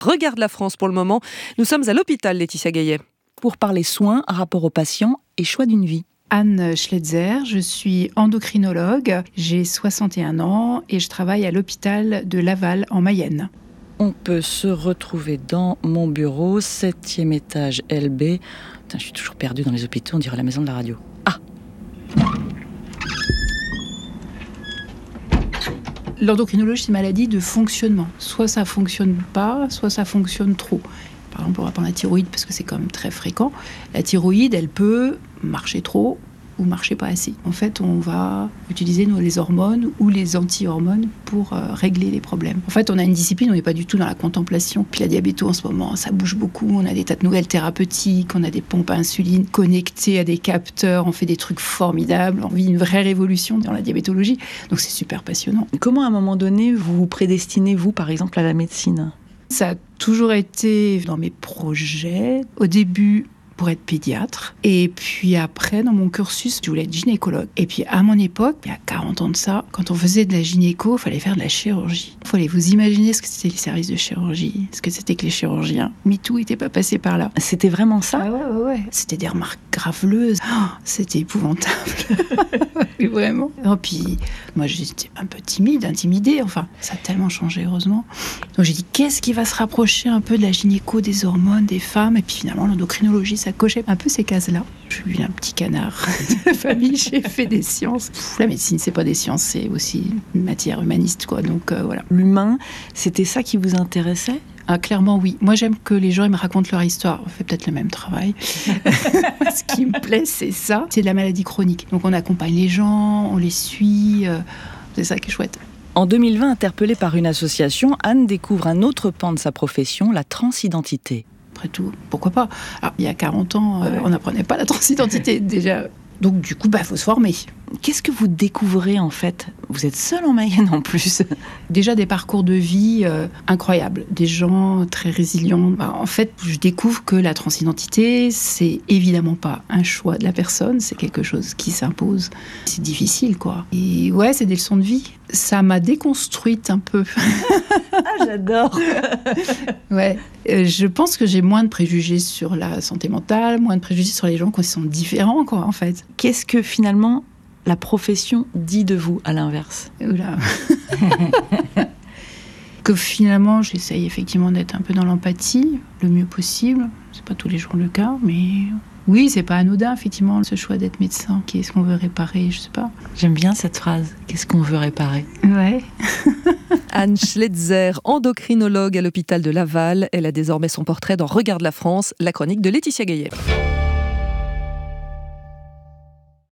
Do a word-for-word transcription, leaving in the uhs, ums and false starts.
Regarde la France pour le moment. Nous sommes à l'hôpital, Laetitia Gaillet. Pour parler soins, rapport aux patients et choix d'une vie. Anne Schletzer, je suis endocrinologue, j'ai soixante et un ans et je travaille à l'hôpital de Laval en Mayenne. On peut se retrouver dans mon bureau, septième étage L B. Putain, je suis toujours perdue dans les hôpitaux, on dirait la maison de la radio. Ah! L'endocrinologie, c'est une maladie de fonctionnement. Soit ça fonctionne pas, soit ça fonctionne trop. Par exemple, on va prendre la thyroïde parce que c'est quand même très fréquent. La thyroïde, elle peut marcher trop ou marcher pas assez. En fait, on va utiliser nous, les hormones ou les anti-hormones pour euh, régler les problèmes. En fait, on a une discipline, on n'est pas du tout dans la contemplation. Puis la diabéto en ce moment, ça bouge beaucoup. On a des tas de nouvelles thérapeutiques, on a des pompes à insuline connectées à des capteurs, on fait des trucs formidables. On vit une vraie révolution dans la diabétologie. Donc c'est super passionnant. Comment à un moment donné vous vous prédestinez, vous, par exemple, à la médecine ? Ça a toujours été dans mes projets. Au début, pour être pédiatre. Et puis après, dans mon cursus, je voulais être gynécologue. Et puis à mon époque, il y a quarante ans de ça, quand on faisait de la gynéco, il fallait faire de la chirurgie. Il fallait vous imaginer ce que c'était les services de chirurgie, ce que c'était que les chirurgiens. MeToo n'était pas passé par là. C'était vraiment ça ? Ah ouais, ouais, ouais. C'était des remarques graveleuses. Oh, c'était épouvantable. Vraiment. Et puis, moi, j'étais un peu timide, intimidée. Enfin, ça a tellement changé, heureusement. Donc j'ai dit, qu'est-ce qui va se rapprocher un peu de la gynéco, des hormones, des femmes ? Et puis finalement, l'endocrinologie, ça cochait un peu ces cases-là. Je suis un petit canard de famille, j'ai fait des sciences. Pff, la médecine, c'est pas des sciences, c'est aussi une matière humaniste, quoi. Donc euh, voilà. L'humain, c'était ça qui vous intéressait ? Ah, clairement, oui. Moi, j'aime que les gens ils me racontent leur histoire. On fait peut-être le même travail. Ce qui me plaît, c'est ça. C'est de la maladie chronique. Donc on accompagne les gens, on les suit. Euh, c'est ça qui est chouette. En deux mille vingt, interpellée par une association, Anne découvre un autre pan de sa profession, la transidentité. Après tout, pourquoi pas ? Alors, il y a quarante ans, euh, on n'apprenait pas la transidentité déjà. Donc du coup, bah, faut se former. Qu'est-ce que vous découvrez en fait ? Vous êtes seule en Mayenne en plus. Déjà des parcours de vie euh, incroyables, des gens très résilients. Bah, en fait, je découvre que la transidentité, c'est évidemment pas un choix de la personne, c'est quelque chose qui s'impose. C'est difficile, quoi. Et ouais, c'est des leçons de vie. Ça m'a déconstruite un peu. Ah, j'adore. Ouais. Euh, je pense que j'ai moins de préjugés sur la santé mentale, moins de préjugés sur les gens qui sont différents, quoi, en fait. Qu'est-ce que finalement la profession dit de vous, à l'inverse ? Oula. Que finalement, j'essaye effectivement d'être un peu dans l'empathie, le mieux possible. C'est pas tous les jours le cas, mais oui, c'est pas anodin, effectivement, ce choix d'être médecin. Qu'est-ce qu'on veut réparer ? Je sais pas. J'aime bien cette phrase. Qu'est-ce qu'on veut réparer ? Ouais. Anne Schletzer, endocrinologue à l'hôpital de Laval. Elle a désormais son portrait dans Regarde la France, la chronique de Laetitia Gaillet.